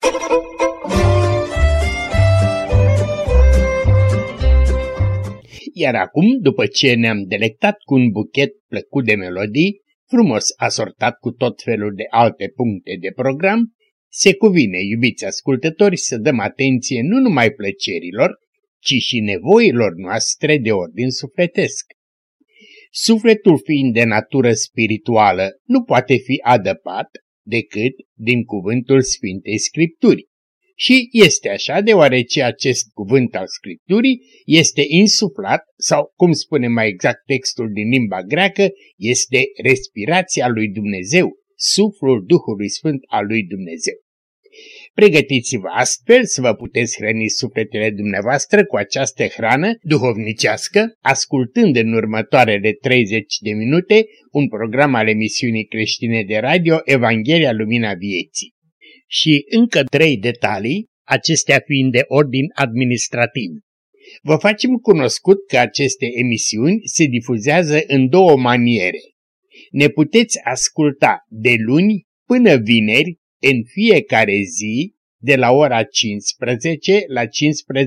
Iar acum, după ce ne-am delectat cu un buchet plăcut de melodii, frumos asortat cu tot felul de alte puncte de program, se cuvine, iubiți ascultători, să dăm atenție nu numai plăcerilor, ci și nevoilor noastre de ordin sufletesc. Sufletul fiind de natură spirituală nu poate fi adăpat decât din cuvântul Sfintei Scripturii. Și este așa deoarece acest cuvânt al Scripturii este insuflat, sau cum spune mai exact textul din limba greacă, este respirația lui Dumnezeu, suflul Duhului Sfânt al lui Dumnezeu. Pregătiți-vă astfel să vă puteți hrăni sufletele dumneavoastră cu această hrană duhovnicească, ascultând în următoarele 30 de minute un program al emisiunii creștine de radio Evanghelia Lumina Vieții. Și încă 3 detalii, acestea fiind de ordin administrativ. Vă facem cunoscut că aceste emisiuni se difuzează în 2 maniere. Ne puteți asculta de luni până vineri, în fiecare zi, de la ora 15 la 15:30,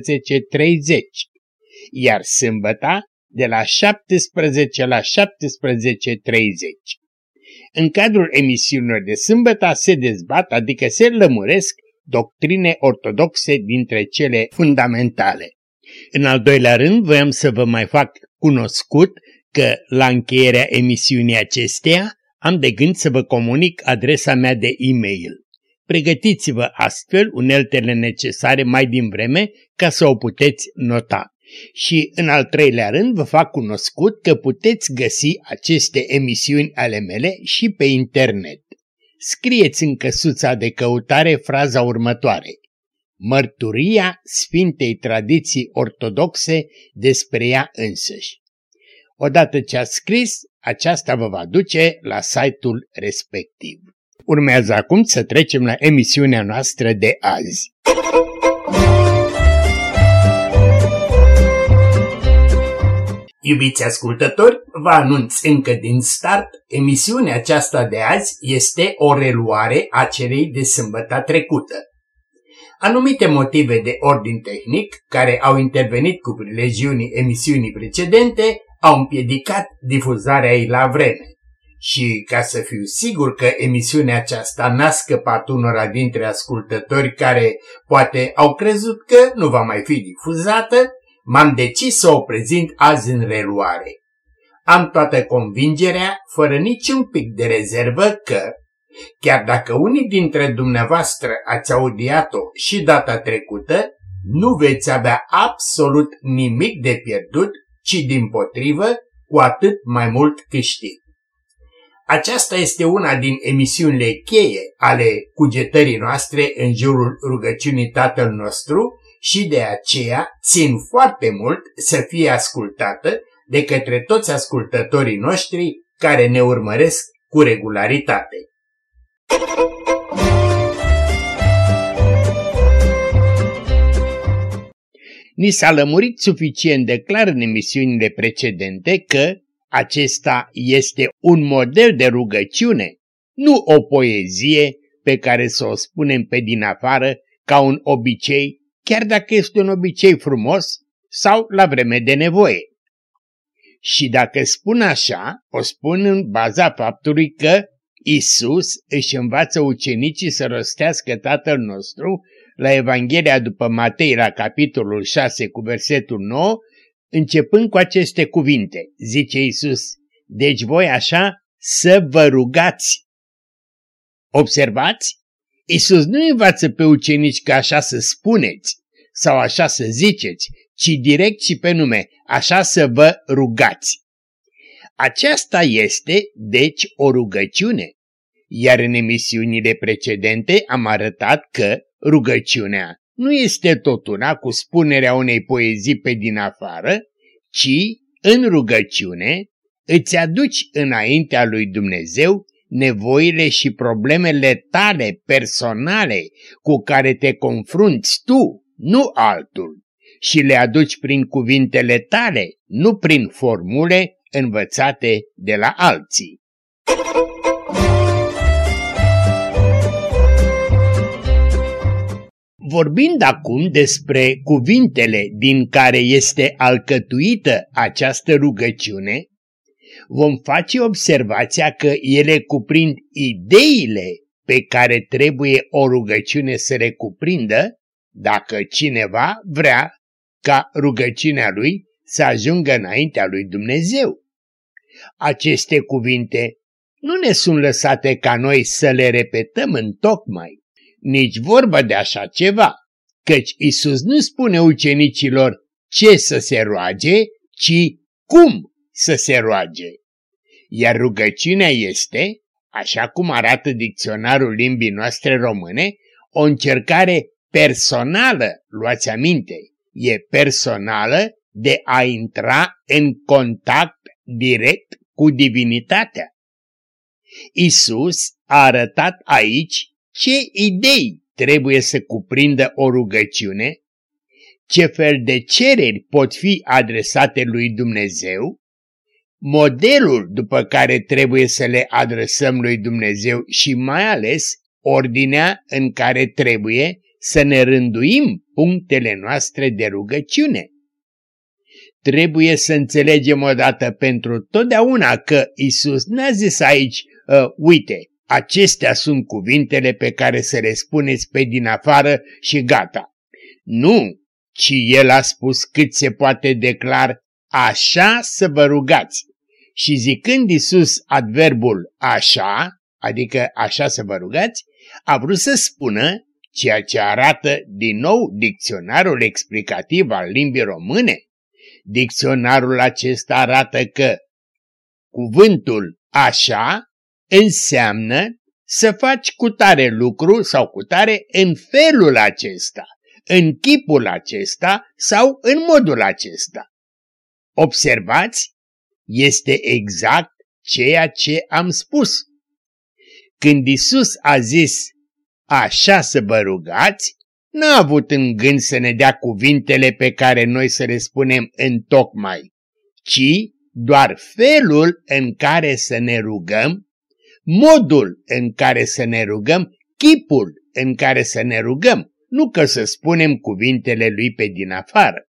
iar sâmbăta de la 17 la 17:30. În cadrul emisiunilor de sâmbătă se dezbat, adică se lămuresc, doctrine ortodoxe dintre cele fundamentale. În al doilea rând, voiam să vă mai fac cunoscut că la încheierea emisiunii acesteia am de gând să vă comunic adresa mea de e-mail. Pregătiți-vă astfel uneltele necesare mai din vreme ca să o puteți nota. Și în al treilea rând vă fac cunoscut că puteți găsi aceste emisiuni ale mele și pe internet. Scrieți în căsuța de căutare fraza următoare: Mărturia Sfintei Tradiții Ortodoxe despre ea însăși. Odată ce ați scris, aceasta vă va duce la site-ul respectiv. Urmează acum să trecem la emisiunea noastră de azi. Iubiți ascultători, vă anunț încă din start, emisiunea aceasta de azi este o reluare a celei de sâmbăta trecută. Anumite motive de ordin tehnic, care au intervenit cu prilejiunii emisiunii precedente, au împiedicat difuzarea ei la vreme. Și ca să fiu sigur că emisiunea aceasta n-a scăpat unora dintre ascultători care poate au crezut că nu va mai fi difuzată, m-am decis să o prezint azi în reluare. Am toată convingerea, fără niciun pic de rezervă, că, chiar dacă unii dintre dumneavoastră ați audiat-o și data trecută, nu veți avea absolut nimic de pierdut, ci dimpotrivă, cu atât mai mult câștig. Aceasta este una din emisiunile cheie ale cugetării noastre în jurul rugăciunii Tatăl nostru și de aceea țin foarte mult să fie ascultată de către toți ascultătorii noștri care ne urmăresc cu regularitate. Ni s-a lămurit suficient de clar în emisiunile precedente că acesta este un model de rugăciune, nu o poezie pe care să o spunem pe din afară ca un obicei, chiar dacă este un obicei frumos sau la vreme de nevoie. Și dacă spun așa, o spun în baza faptului că Iisus își învață ucenicii să rostească Tatăl nostru la Evanghelia după Matei la capitolul 6 cu versetul 9, începând cu aceste cuvinte, zice Iisus: deci voi așa să vă rugați. Observați? Iisus nu învață pe ucenici că așa să spuneți sau așa să ziceți, ci direct și pe nume, așa să vă rugați. Aceasta este, deci, o rugăciune, iar în emisiunile precedente am arătat că rugăciunea nu este tot una cu spunerea unei poezii pe din afară, ci în rugăciune îți aduci înaintea lui Dumnezeu nevoile și problemele tale personale cu care te confrunți tu, nu altul, și le aduci prin cuvintele tale, nu prin formule învățate de la alții. Vorbind acum despre cuvintele din care este alcătuită această rugăciune, vom face observația că ele cuprind ideile pe care trebuie o rugăciune să le cuprindă dacă cineva vrea ca rugăciunea lui să ajungă înaintea lui Dumnezeu. Aceste cuvinte nu ne sunt lăsate ca noi să le repetăm întocmai, nici vorba de așa ceva, căci Iisus nu spune ucenicilor ce să se roage, ci cum să se roage. Iar rugăciunea este, așa cum arată dicționarul limbii noastre române, o încercare personală, luați aminte, e personală de a intra în contact direct cu divinitatea. Iisus a arătat aici ce idei trebuie să cuprindă o rugăciune, ce fel de cereri pot fi adresate lui Dumnezeu, modelul după care trebuie să le adresăm lui Dumnezeu și mai ales ordinea în care trebuie să ne rânduim punctele noastre de rugăciune. Trebuie să înțelegem odată pentru totdeauna că Iisus n-a zis aici, uite, acestea sunt cuvintele pe care să le spuneți pe din afară și gata. Nu, ci El a spus cât se poate de clar, așa să vă rugați. Și zicând Iisus adverbul așa, adică așa să vă rugați, a vrut să spună ceea ce arată din nou dicționarul explicativ al limbii române. Dicționarul acesta arată că cuvântul așa înseamnă să faci cutare lucru sau cutare în felul acesta, în chipul acesta sau în modul acesta. Observați, este exact ceea ce am spus. Când Iisus a zis, așa să vă rugați, n-a avut în gând să ne dea cuvintele pe care noi să le spunem întocmai, ci doar felul în care să ne rugăm, modul în care să ne rugăm, chipul în care să ne rugăm, nu că să spunem cuvintele lui pe din afară.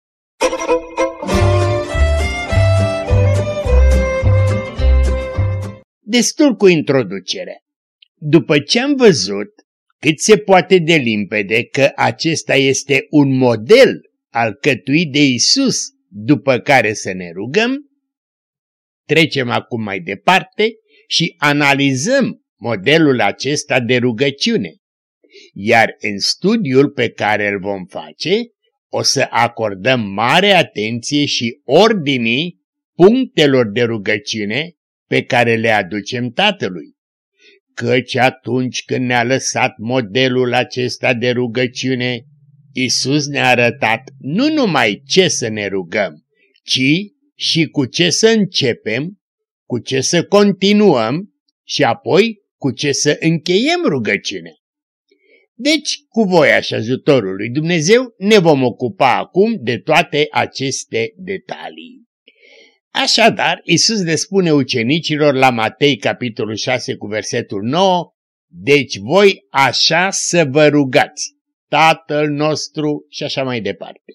Destul cu introducerea. După ce am văzut cât se poate de limpede că acesta este un model alcătuit de Iisus după care să ne rugăm, trecem acum mai departe și analizăm modelul acesta de rugăciune. Iar în studiul pe care îl vom face, o să acordăm mare atenție și ordinii punctelor de rugăciune pe care le aducem Tatălui. Căci atunci când ne-a lăsat modelul acesta de rugăciune, Iisus ne-a arătat nu numai ce să ne rugăm, ci și cu ce să începem, cu ce să continuăm și apoi cu ce să încheiem rugăciunea. Deci, cu voia și ajutorul lui Dumnezeu, ne vom ocupa acum de toate aceste detalii. Așadar, Iisus le spune ucenicilor la Matei, capitolul 6, cu versetul 9, deci voi așa să vă rugați, Tatăl nostru și așa mai departe.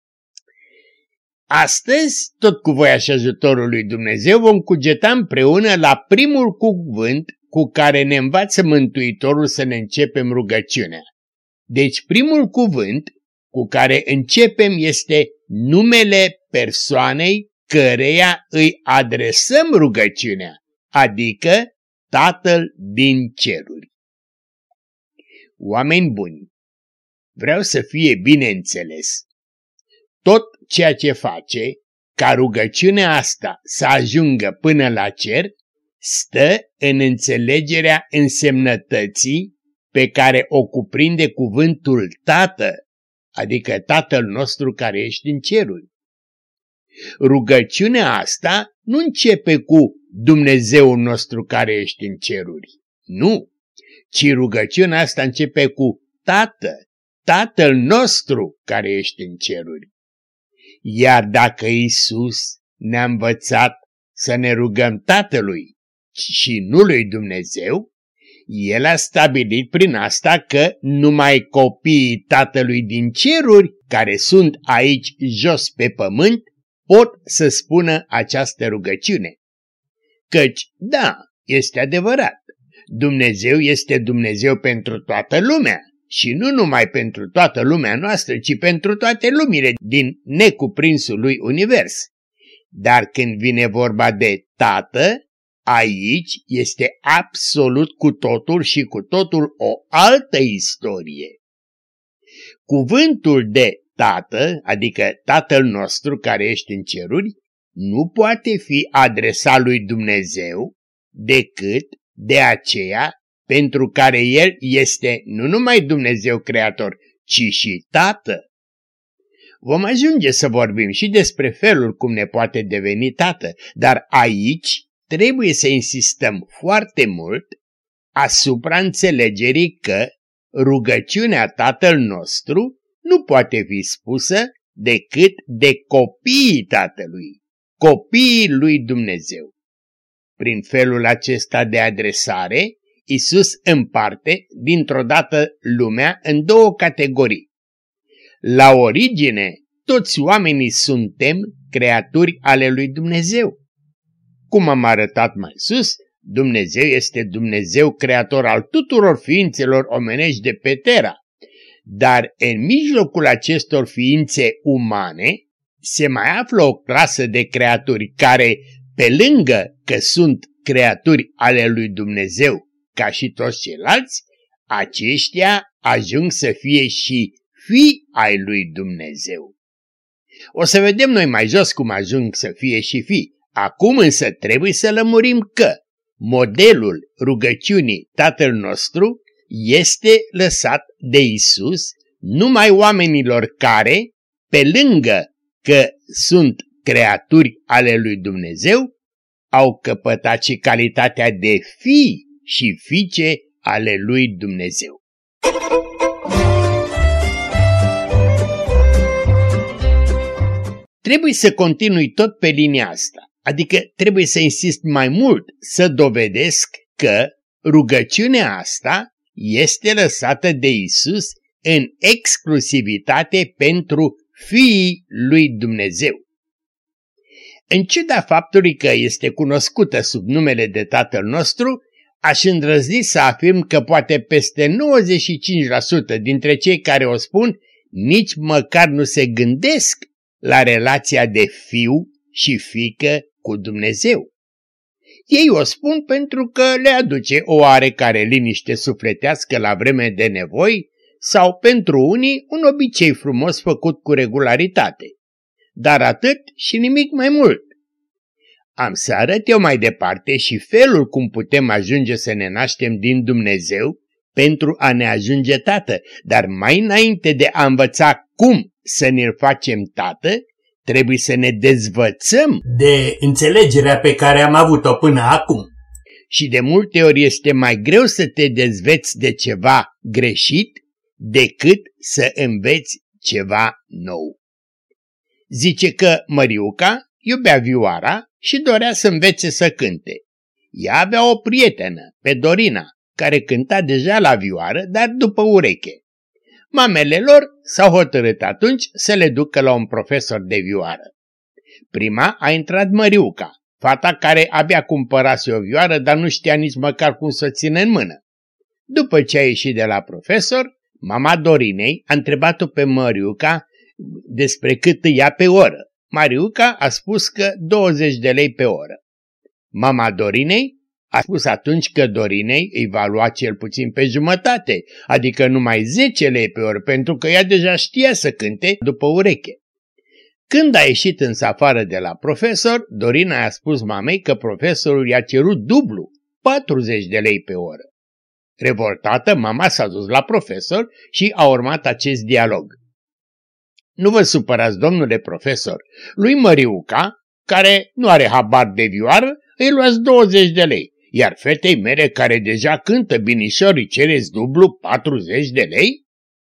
Astăzi, tot cu voia și ajutorul lui Dumnezeu, vom cugeta împreună la primul cuvânt cu care ne învață Mântuitorul să ne începem rugăciunea. Deci primul cuvânt cu care începem este numele persoanei căreia îi adresăm rugăciunea, adică Tatăl din ceruri. Oameni buni, vreau să fie bine înțeles. Tot ceea ce face ca rugăciunea asta să ajungă până la cer stă în înțelegerea însemnătății pe care o cuprinde cuvântul Tată, adică Tatăl nostru care ești în ceruri. Rugăciunea asta nu începe cu Dumnezeul nostru care ești în ceruri, nu, ci rugăciunea asta începe cu Tată, Tatăl nostru care ești în ceruri. Iar dacă Iisus ne-a învățat să ne rugăm Tatălui și nu lui Dumnezeu, El a stabilit prin asta că numai copiii Tatălui din ceruri, care sunt aici jos pe pământ, pot să spună această rugăciune. Căci, da, este adevărat, Dumnezeu este Dumnezeu pentru toată lumea și nu numai pentru toată lumea noastră, ci pentru toate lumile din necuprinsul lui univers. Dar când vine vorba de Tată, aici este absolut cu totul și cu totul o altă istorie. Cuvântul de Tată, adică Tatăl nostru care ești în ceruri, nu poate fi adresat lui Dumnezeu decât de aceea pentru care El este nu numai Dumnezeu Creator, ci și Tată. Vom ajunge să vorbim și despre felul cum ne poate deveni Tată, dar aici trebuie să insistăm foarte mult asupra înțelegerii că rugăciunea Tatăl nostru nu poate fi spusă decât de copiii Tatălui, copiii lui Dumnezeu. Prin felul acesta de adresare, Iisus împarte dintr-o dată lumea în două categorii. La origine, toți oamenii suntem creaturi ale lui Dumnezeu. Cum am arătat mai sus, Dumnezeu este Dumnezeu creator al tuturor ființelor omenești de pe Terra. Dar în mijlocul acestor ființe umane se mai află o clasă de creaturi care, pe lângă că sunt creaturi ale lui Dumnezeu, ca și toți ceilalți, aceștia ajung să fie și fii ai lui Dumnezeu. O să vedem noi mai jos cum ajung să fie și fii. Acum însă trebuie să lămurim că modelul rugăciunii Tatăl nostru este lăsat de Iisus numai oamenilor care, pe lângă că sunt creaturi ale lui Dumnezeu, au căpătat și calitatea de fii și fiice ale lui Dumnezeu. Trebuie să continui tot pe linia asta, adică trebuie să insist mai mult să dovedesc că rugăciunea asta este lăsată de Iisus în exclusivitate pentru fiii lui Dumnezeu. În ciuda faptului că este cunoscută sub numele de Tatăl nostru, aș îndrăzni să afirm că poate peste 95% dintre cei care o spun nici măcar nu se gândesc la relația de fiu și fiică cu Dumnezeu. Ei o spun pentru că le aduce o oarecare liniște sufletească la vreme de nevoi sau pentru unii un obicei frumos făcut cu regularitate. Dar atât și nimic mai mult. Am să arăt eu mai departe și felul cum putem ajunge să ne naștem din Dumnezeu pentru a ne ajunge tată, dar mai înainte de a învăța cum să ne-l facem tată, trebuie să ne dezvățăm de înțelegerea pe care am avut-o până acum. Și de multe ori este mai greu să te dezveți de ceva greșit decât să înveți ceva nou. Zice că Măriuca iubea vioara și dorea să învețe să cânte. Ea avea o prietenă, pe Dorina, care cânta deja la vioară, dar după ureche. Mamele lor s-au hotărât atunci să le ducă la un profesor de vioară. Prima a intrat Măriuca, fata care abia cumpărase o vioară, dar nu știa nici măcar cum să o țină în mână. După ce a ieșit de la profesor, mama Dorinei a întrebat-o pe Măriuca despre cât îi ia pe oră. Măriuca a spus că 20 de lei pe oră. Mama Dorinei a spus atunci că Dorinei îi va lua cel puțin pe jumătate, adică numai 10 lei pe oră, pentru că ea deja știa să cânte după ureche. Când a ieșit însă afară de la profesor, Dorina a spus mamei că profesorul i-a cerut dublu, 40 de lei pe oră. Revoltată, mama s-a dus la profesor și a urmat acest dialog. Nu vă supărați, domnule profesor, lui Măriuca, care nu are habar de vioară, îi luați 20 de lei, iar fetei mele care deja cântă binișor îi cereți dublu 40 de lei?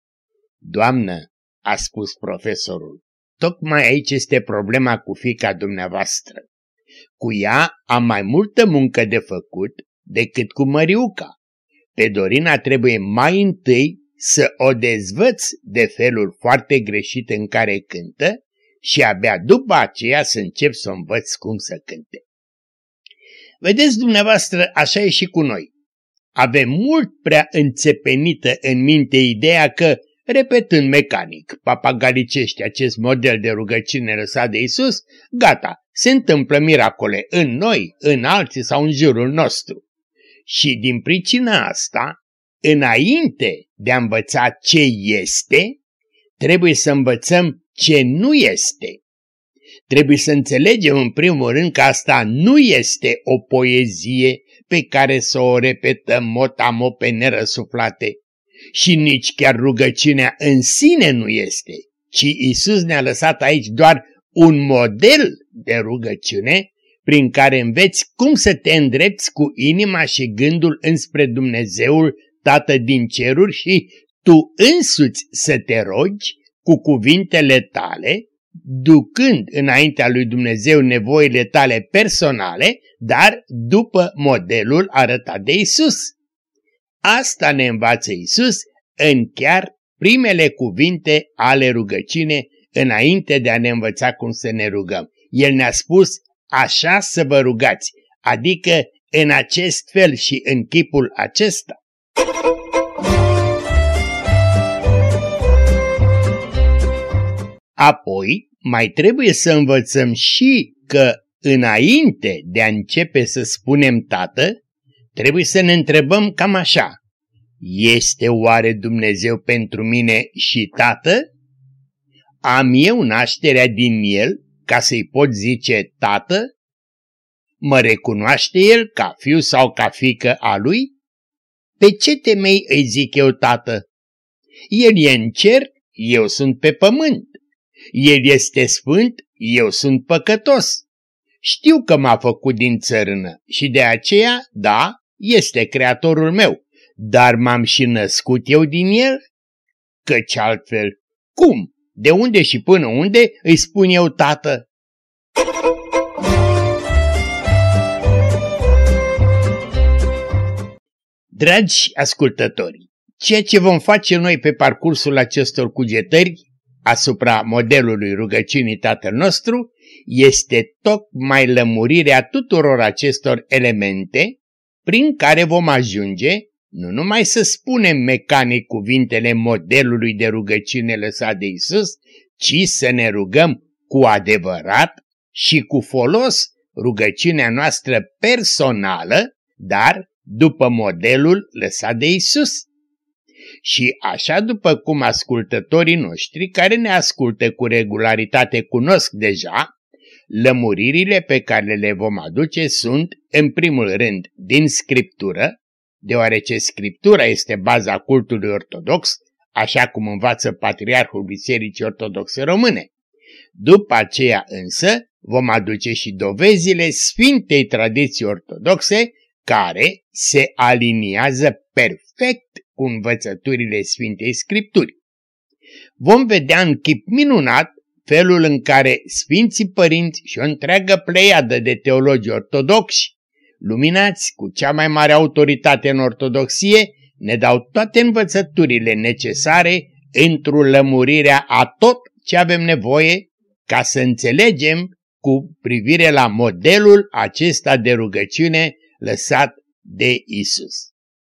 Doamnă, a spus profesorul, tocmai aici este problema cu fiica dumneavoastră. Cu ea am mai multă muncă de făcut decât cu Măriuca. Pe Dorina trebuie mai întâi să o dezvăț de felul foarte greșit în care cântă și abia după aceea să încep să o învăț cum să cânte. Vedeți dumneavoastră, așa e și cu noi. Avem mult prea înțepenită în minte ideea că, repetând mecanic, papagalicește acest model de rugăciune lăsat de Iisus, gata, se întâmplă miracole în noi, în alții sau în jurul nostru. Și din pricina asta, înainte de a învăța ce este, trebuie să învățăm ce nu este. Trebuie să înțelegem în primul rând că asta nu este o poezie pe care să o repetăm motamo pe nerăsuflate. Și nici chiar rugăciunea în sine nu este, ci Iisus ne-a lăsat aici doar un model de rugăciune prin care înveți cum să te îndrepți cu inima și gândul înspre Dumnezeul Tată din ceruri și tu însuți să te rogi cu cuvintele tale, ducând înaintea lui Dumnezeu nevoile tale personale, dar după modelul arătat de Iisus. Asta ne învață Iisus în chiar primele cuvinte ale rugăciunii înainte de a ne învăța cum să ne rugăm. El ne-a spus așa să vă rugați, adică în acest fel și în chipul acesta. Apoi mai trebuie să învățăm și că înainte de a începe să spunem Tată, trebuie să ne întrebăm cam așa: este oare Dumnezeu pentru mine și Tată? Am eu nașterea din El ca să-i pot zice Tată? Mă recunoaște El ca fiu sau ca fiică a Lui? Pe ce temei îi zic eu Tată? El e în cer, eu sunt pe pământ. El este sfânt, eu sunt păcătos. Știu că m-a făcut din țărână și de aceea, da, este creatorul meu, dar m-am și născut eu din el? Căci altfel, cum? De unde și până unde îi spun eu Tată? Dragi ascultători, ceea ce vom face noi pe parcursul acestor cugetări asupra modelului rugăciunii Tatăl nostru este tocmai lămurirea tuturor acestor elemente prin care vom ajunge nu numai să spunem mecanic cuvintele modelului de rugăciune lăsat de Iisus, ci să ne rugăm cu adevărat și cu folos rugăciunea noastră personală, dar după modelul lăsat de Iisus. Și așa după cum ascultătorii noștri care ne ascultă cu regularitate cunosc deja, lămuririle pe care le vom aduce sunt, în primul rând, din Scriptură, deoarece Scriptura este baza cultului ortodox, așa cum învață Patriarhul Bisericii Ortodoxe Române. După aceea însă vom aduce și dovezile Sfintei Tradiții Ortodoxe, care se aliniază perfect cu învățăturile Sfintei Scripturi. Vom vedea în chip minunat felul în care Sfinții Părinți și o întreagă pleiadă de teologi ortodoxi, luminați cu cea mai mare autoritate în ortodoxie, ne dau toate învățăturile necesare într-o lămurirea a tot ce avem nevoie ca să înțelegem cu privire la modelul acesta de rugăciune lăsat de Iisus.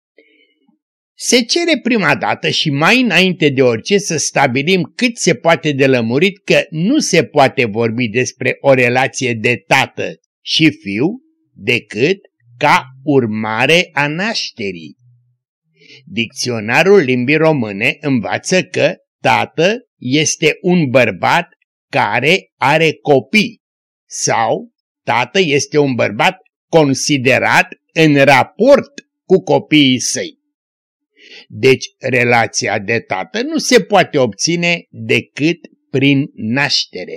Se cere prima dată și mai înainte de orice să stabilim cât se poate de lămurit că nu se poate vorbi despre o relație de tată și fiu decât ca urmare a nașterii. Dicționarul limbii române învață că tată este un bărbat care are copii sau tată este un bărbat considerat în raport cu copiii săi. Deci relația de tată nu se poate obține decât prin naștere.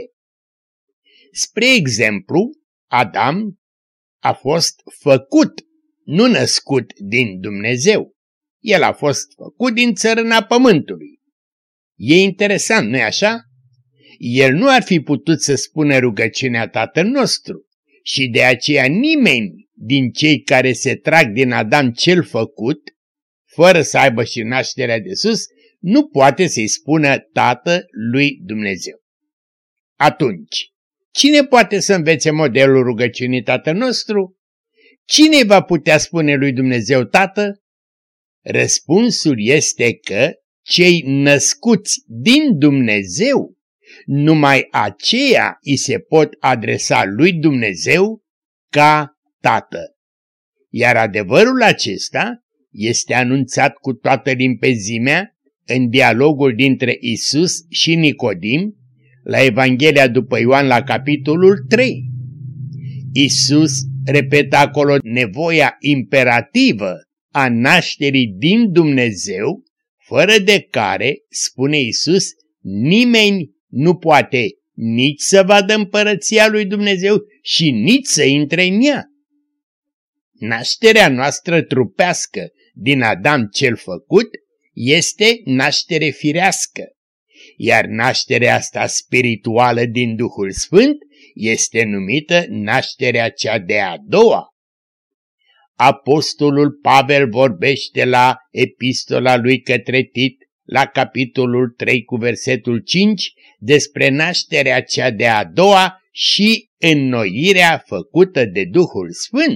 Spre exemplu, Adam a fost făcut, nu născut din Dumnezeu. El a fost făcut din țărâna pământului. E interesant, nu-i așa? El nu ar fi putut să spună rugăciunea Tatăl nostru și de aceea nimeni din cei care se trag din Adam cel făcut, fără să aibă și nașterea de sus, nu poate să-i spună Tată lui Dumnezeu. Atunci, cine poate să învețe modelul rugăciunii Tatăl nostru? Cine va putea spune lui Dumnezeu Tată? Răspunsul este că cei născuți din Dumnezeu, numai aceia îi se pot adresa lui Dumnezeu ca Tată. Iar adevărul acesta este anunțat cu toată limpezimea în dialogul dintre Isus și Nicodim, la Evanghelia după Ioan la capitolul 3. Isus repetă acolo nevoia imperativă a nașterii din Dumnezeu, fără de care, spune Isus, nimeni nu poate nici să vadă împărăția lui Dumnezeu și nici să intre în ea. Nașterea noastră trupească din Adam cel făcut este naștere firească, iar nașterea asta spirituală din Duhul Sfânt este numită nașterea cea de-a doua. Apostolul Pavel vorbește la epistola lui către Tit, la capitolul 3 cu versetul 5, despre nașterea cea de-a doua și înnoirea făcută de Duhul Sfânt.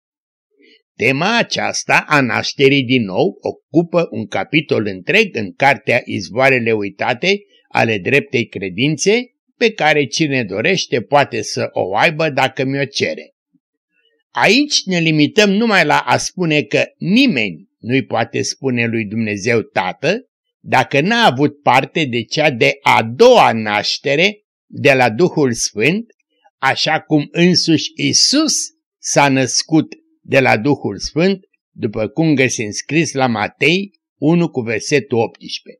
Tema aceasta a nașterii din nou ocupă un capitol întreg în cartea Izvoarele uitate ale dreptei credințe, pe care cine dorește poate să o aibă dacă mi-o cere. Aici ne limităm numai la a spune că nimeni nu-i poate spune lui Dumnezeu Tată dacă n-a avut parte de cea de a doua naștere de la Duhul Sfânt, așa cum însuși Isus s-a născut de la Duhul Sfânt, după cum găsim scris la Matei 1 cu versetul 18.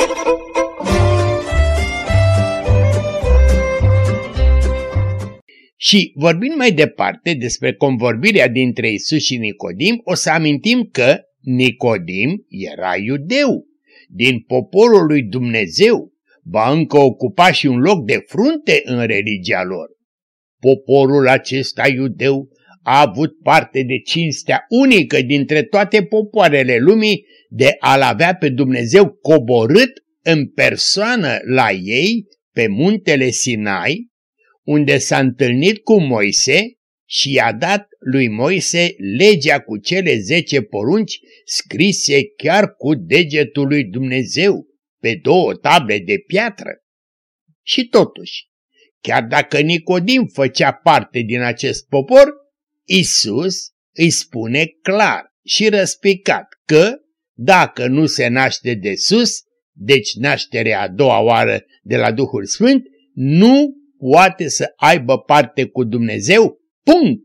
Și vorbind mai departe despre convorbirea dintre Isus și Nicodim, o să amintim că Nicodim era iudeu, din poporul lui Dumnezeu, ba încă ocupa și un loc de frunte în religia lor. Poporul acesta iudeu a avut parte de cinstea unică dintre toate popoarele lumii de a-L avea pe Dumnezeu coborât în persoană la ei pe muntele Sinai, unde s-a întâlnit cu Moise și i-a dat lui Moise legea cu cele 10 porunci scrise chiar cu degetul lui Dumnezeu pe 2 table de piatră. Și totuși, chiar dacă Nicodim făcea parte din acest popor, Isus îi spune clar și răspicat că dacă nu se naște de sus, deci nașterea a doua oară de la Duhul Sfânt, nu poate să aibă parte cu Dumnezeu, punct.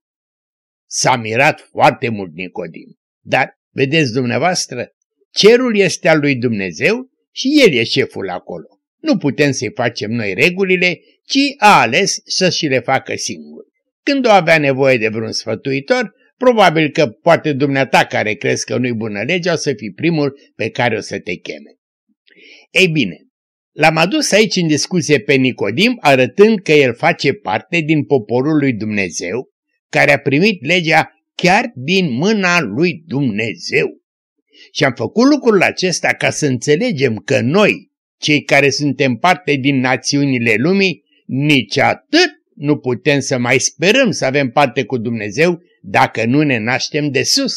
S-a mirat foarte mult Nicodim, dar vedeți dumneavoastră, cerul este al lui Dumnezeu și El e șeful acolo. Nu putem să-i facem noi regulile, ci a ales să și le facă singur. Când o avea nevoie de vreun sfătuitor, probabil că poate dumneata care crezi că nu-i bună legea o să fii primul pe care o să te cheme. Ei bine, l-am adus aici în discuție pe Nicodim arătând că el face parte din poporul lui Dumnezeu, care a primit legea chiar din mâna lui Dumnezeu. Și am făcut lucrul acesta ca să înțelegem că noi, cei care suntem parte din națiunile lumii, nici atât nu putem să mai sperăm să avem parte cu Dumnezeu dacă nu ne naștem de sus.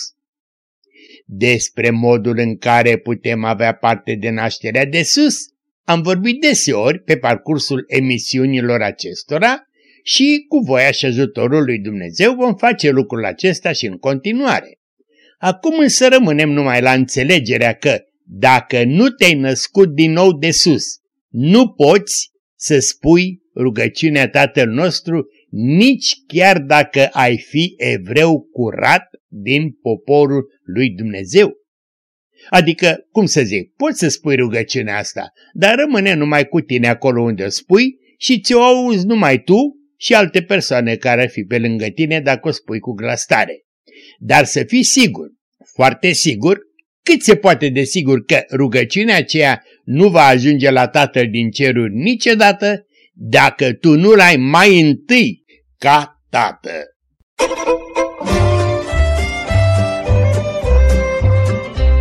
Despre modul în care putem avea parte de nașterea de sus am vorbit deseori pe parcursul emisiunilor acestora și cu voia și ajutorul lui Dumnezeu vom face lucrul acesta și în continuare. Acum însă rămânem numai la înțelegerea că dacă nu te-ai născut din nou de sus, nu poți să spui rugăciunea Tatăl nostru nici chiar dacă ai fi evreu curat din poporul lui Dumnezeu. Adică, cum să zic, poți să spui rugăciunea asta, dar rămâne numai cu tine acolo unde o spui și ți-o auzi numai tu și alte persoane care ar fi pe lângă tine dacă o spui cu glas tare. Dar să fii sigur, foarte sigur, cât se poate de sigur că rugăciunea aceea nu va ajunge la Tatăl din ceruri niciodată dacă tu nu l-ai mai întâi ca Tată.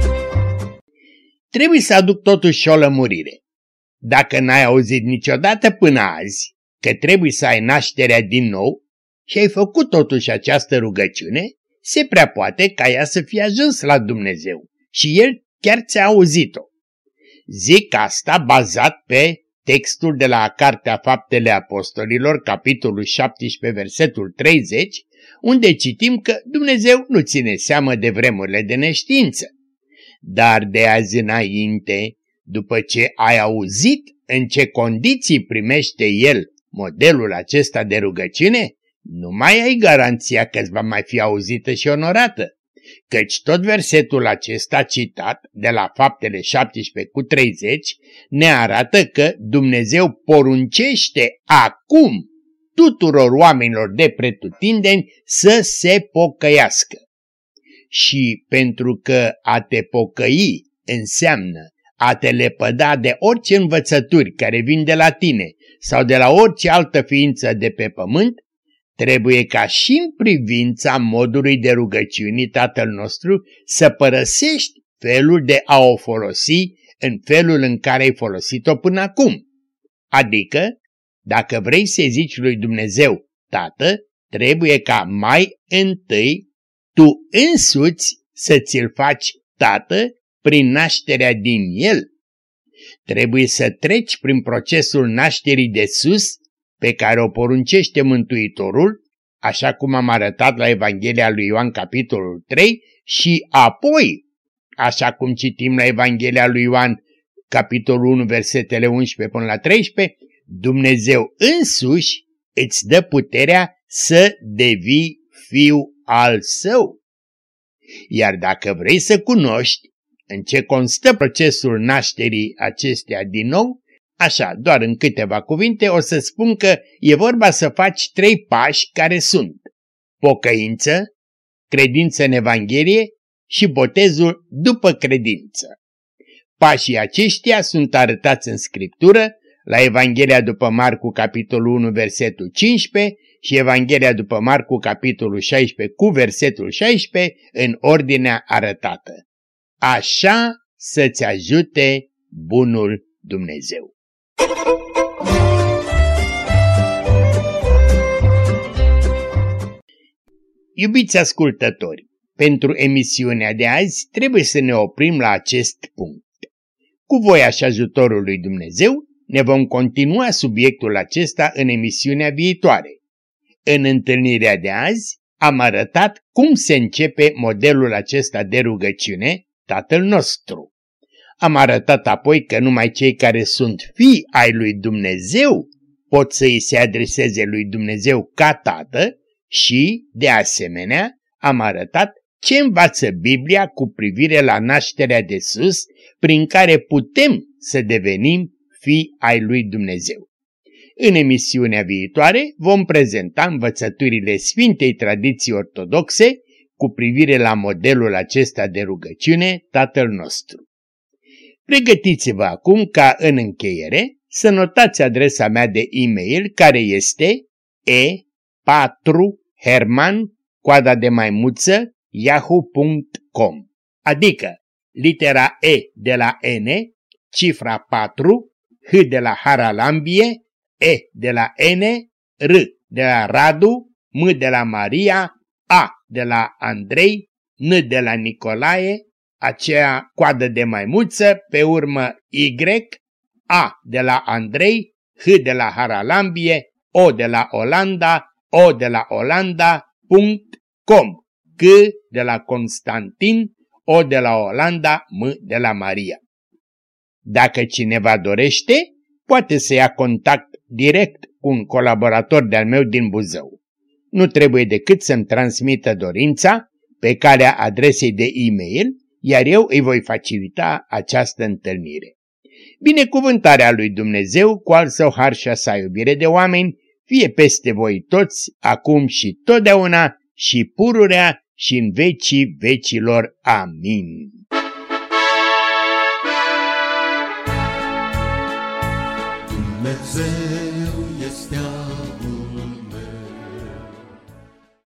trebuie să aduc totuși o lămurire. Dacă n-ai auzit niciodată până azi că trebuie să ai nașterea din nou și ai făcut totuși această rugăciune, se prea poate ca ea să fie ajuns la Dumnezeu și El chiar ți-a auzit-o. Zic asta bazat pe textul de la Cartea Faptele Apostolilor, capitolul 17, versetul 30, unde citim că Dumnezeu nu ține seamă de vremurile de neștiință. Dar de azi înainte, după ce ai auzit în ce condiții primește El modelul acesta de rugăciune, nu mai ai garanția că îți va mai fi auzită și onorată, căci tot versetul acesta citat de la Faptele 17 cu 30 ne arată că Dumnezeu poruncește acum tuturor oamenilor de pretutindeni să se pocăiască. Și pentru că a te pocăi înseamnă a te lepăda de orice învățături care vin de la tine sau de la orice altă ființă de pe pământ, trebuie ca și în privința modului de rugăciunii Tatăl nostru să părăsești felul de a o folosi în felul în care ai folosit-o până acum. Adică, dacă vrei să zici lui Dumnezeu Tată, trebuie ca mai întâi tu însuți să ți-l faci Tată prin nașterea din El. Trebuie să treci prin procesul nașterii de sus pe care o poruncește Mântuitorul, așa cum am arătat la Evanghelia lui Ioan capitolul 3 și apoi, așa cum citim la Evanghelia lui Ioan capitolul 1 versetele 11 până la 13, Dumnezeu însuși îți dă puterea să devii fiu al Său. Iar dacă vrei să cunoști în ce constă procesul nașterii acesteia din nou, așa, doar în câteva cuvinte, o să spun că e vorba să faci 3 pași care sunt pocăință, credință în Evanghelie și botezul după credință. Pașii aceștia sunt arătați în Scriptură la Evanghelia după Marcu capitolul 1 versetul 15 și Evanghelia după Marcu capitolul 16 cu versetul 16 în ordinea arătată. Așa să-ți ajute bunul Dumnezeu. Iubiți ascultători, pentru emisiunea de azi trebuie să ne oprim la acest punct. Cu voia și ajutorul lui Dumnezeu ne vom continua subiectul acesta în emisiunea viitoare. În întâlnirea de azi am arătat cum se începe modelul acesta de rugăciune, Tatăl nostru. Am arătat apoi că numai cei care sunt fii ai lui Dumnezeu pot să îi se adreseze lui Dumnezeu ca Tată și, de asemenea, am arătat ce învață Biblia cu privire la nașterea de sus, prin care putem să devenim fii ai lui Dumnezeu. În emisiunea viitoare vom prezenta învățăturile Sfintei Tradiții Ortodoxe cu privire la modelul acesta de rugăciune, Tatăl nostru. Pregătiți-vă acum ca în încheiere să notați adresa mea de e-mail care este e4herman@yahoo.com, adică litera E de la N, cifra 4, H de la Haralambie, E de la N, R de la Radu, M de la Maria, A de la Andrei, N de la Nicolae, aceea coadă de maimuță, pe urmă Y, A de la Andrei, H de la Haralambie, O de la Olanda, O de la Olanda.com, C de la Constantin, O de la Olanda, M de la Maria. Dacă cineva dorește, poate să ia contact direct cu un colaborator de-al meu din Buzău. Nu trebuie decât să-mi transmită dorința pe calea adresei de e-mail, iar eu îi voi facilita această întâlnire. Binecuvântarea lui Dumnezeu, cu al său har și a sa iubire de oameni, fie peste voi toți, acum și totdeauna, și pururea și în vecii vecilor. Amin. Dumnezeu